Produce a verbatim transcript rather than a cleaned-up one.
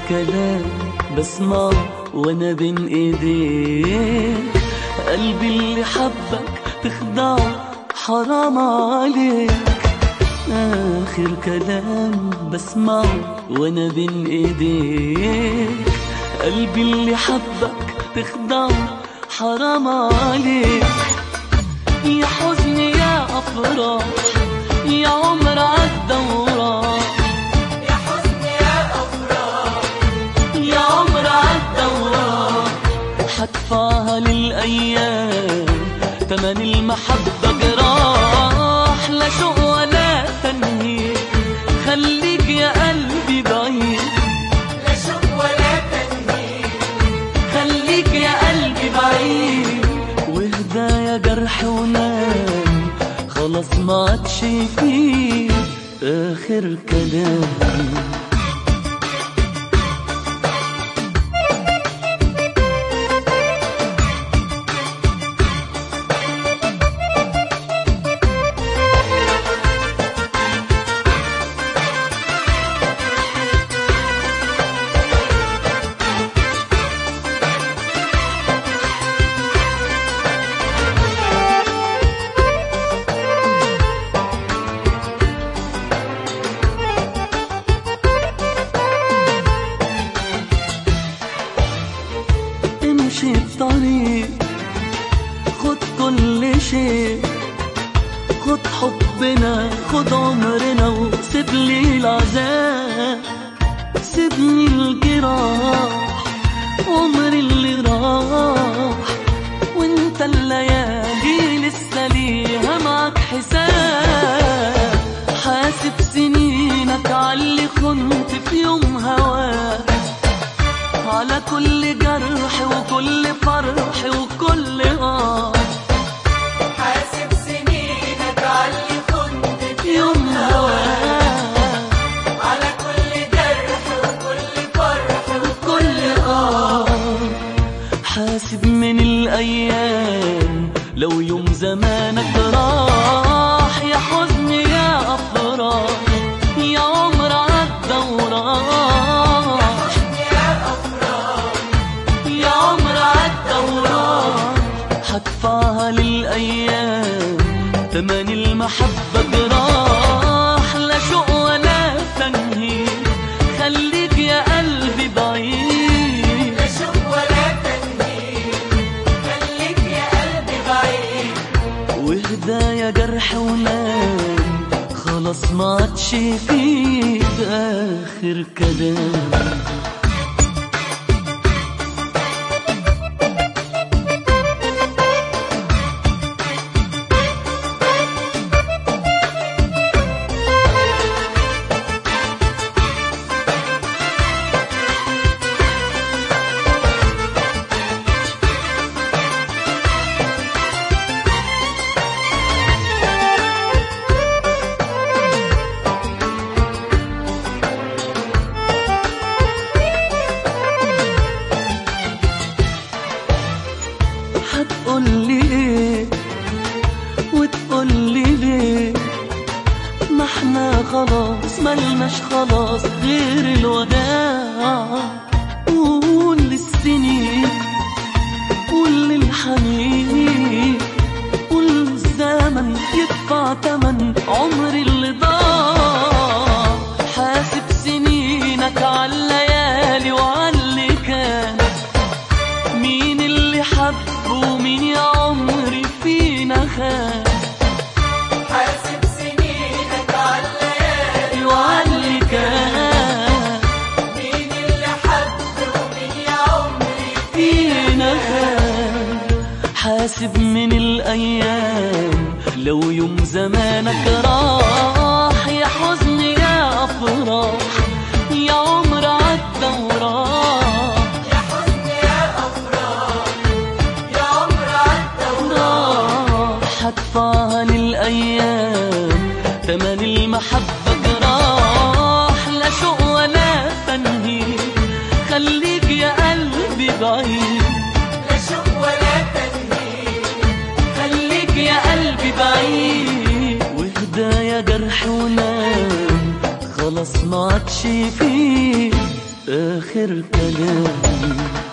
كلام بسمعه وانا بين ايديك، قلبي اللي حبك تخدعه حرام عليك. آخر كلام بسمعه وانا بين ايديك، قلبي اللي حبك تخدعه حرام عليك. يا حزني يا أفراح يا عمر عدى وراح، يا حزني يا أفراح يا عمر عدى وراح. حدفعها للأيام تمن المحبة جراح، لا شوق ولا تنهيد خليك يا قلبي بعيد، لا شوق ولا تنهيد خليك يا قلبي بعيد. واهدى يا جرح ونام خلاص ما عادش فيه آخر كلام. امشي الطريق خد كل شيء، خد حبنا خد عمرنا وسيبلي العذاب، سيبني الجراح عمري اللي راح، وانت الليالي لسه ليها معك حساب. حاسب سنينك عاللي كنت في يوم هواك، على كل جرح وكل فرح وكل آه. حاسب سنينك عاللي كنت في يوم هواك، على كل جرح وكل فرح وكل آه. حاسب من الأيام لو يوم زمانك راح، يا حزن يا أفراح يا عمر عدى وراح، حدفعها للأيام تمن المحبة جراح، لا شوق ولا تنهيد خليك يا قلبي بعيد، لا شوق ولا تنهيد خليك يا قلبي بعيد. واهدى يا جرح ونام خلاص ما عادش فيه آخر كلام. هتقولي ايه وتقولي ليه، ما احنا خلاص ملناش خلاص غير الوداع. قول للسنين قول للحنين قول للزمن يدفع تمن عمري اللي ضاع. حاسب سنينك عالليالي وعاللي كان، مين اللي حب ومين يا عمري فينا خان. حاسب سنينك عالليالي وعاللي كان، مين اللي حب ومين يا عمري فينا خان. حاسب من الأيام لو يوم زمانك راح، يا حزن يا أفراح يا عمر عدى وراح، يا حزن يا أفراح يا عمر عدى وراح. حدفعها للأيام تمن المحبة جراح، لا شوق ولا تنهيد خليك يا قلبي بعيد، لا شوق ولا تنهيد خليك يا قلبي بعيد. واهدى يا جرح ونام خلاص ما عادش فيه آخر كلامي.